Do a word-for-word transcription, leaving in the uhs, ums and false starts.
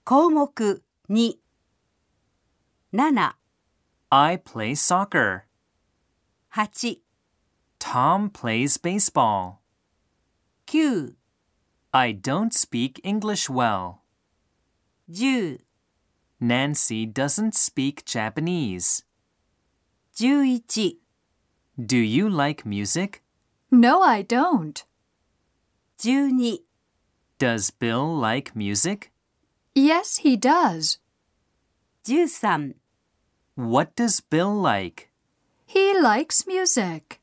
項目に、なな、 I play soccer. はち、 Tom plays baseball. きゅう、 I don't speak English well. じゅう、 Nancy doesn't speak Japanese. じゅういち、 Do you like music? No, I don't. じゅうに、 Does Bill like music? Yes, he does. じゅうさん、 What does Bill like? He likes music.